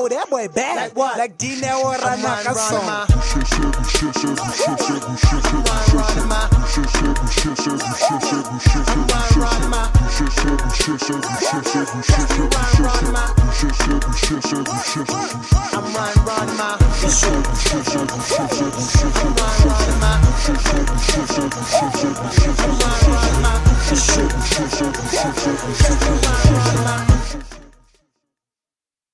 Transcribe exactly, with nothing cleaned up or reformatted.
yo, that boy bad. Like what? Like Dinero Ranaka song. I'm run, run, ma. I'm run, run, ma.